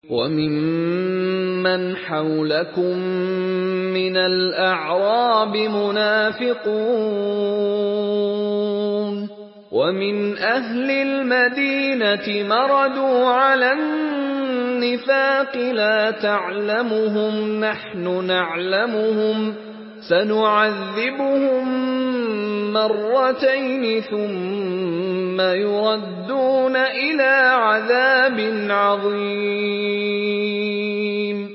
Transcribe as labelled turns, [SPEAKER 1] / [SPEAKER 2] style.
[SPEAKER 1] وَمِمَّنْ حَوْلَكُم مِّنَ الْأَعْرَابِ مُنَافِقُونَ ۖ وَمِنْ أَهْلِ الْمَدِينَةِ مَرَدُوا عَلَى النِّفَاقِ لَا تَعْلَمُهُمْ نَحْنُ نَعْلَمُهُمْ ۚ سَنُعَذِّبُهُم مَّرَّتَيْنِ ثُمَّ يُرَدُّونَ إِلَىٰ عَذَابٍ عَظِيمٍ